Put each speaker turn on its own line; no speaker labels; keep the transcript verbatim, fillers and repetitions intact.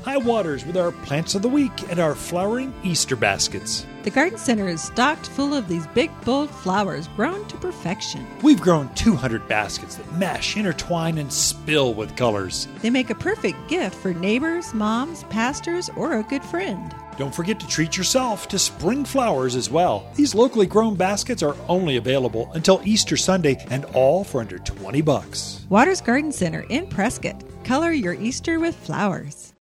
High Waters with our Plants of the Week and our flowering Easter baskets.
The garden center is stocked full of these big, bold flowers grown to perfection.
We've grown two hundred baskets that mesh, intertwine, and spill with colors.
They make a perfect gift for neighbors, moms, pastors, or a good friend.
Don't forget to treat yourself to spring flowers as well. These locally grown baskets are only available until Easter Sunday and all for under twenty bucks.
Waters Garden Center in Prescott. Color your Easter with flowers.